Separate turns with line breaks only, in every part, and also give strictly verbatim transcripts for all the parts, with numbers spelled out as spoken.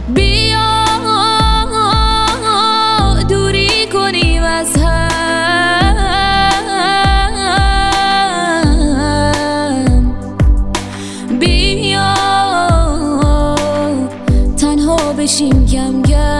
بیا دوری کنیم از هم، بیا تنها بشیم کم کم.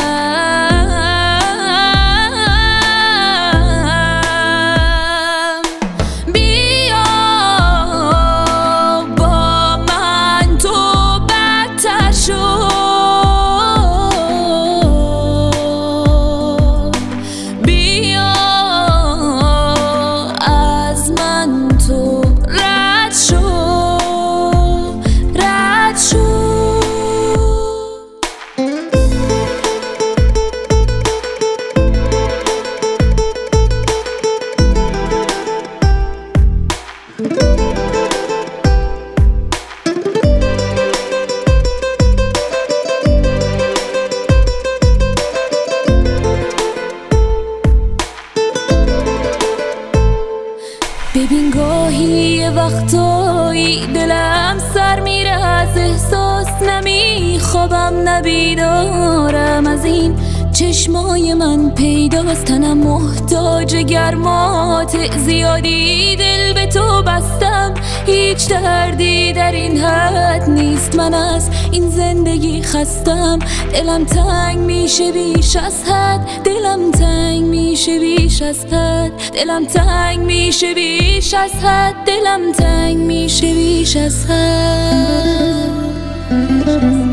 ببین گاهی یه وقتایی دلم سر میره از احساس، نمیخوابم نبیدارم، از این چشمای من پیداست تنم محتاج گرمات زیادی، دل به تو بستم هیچ دردی در این حد نیست، من از این زندگی خستم، دلم تنگ میشه بیش از حد، دلم تنگ میشه بیش از حد، دلم تنگ میشه بیش از حد، دلم تنگ میشه بیش از حد.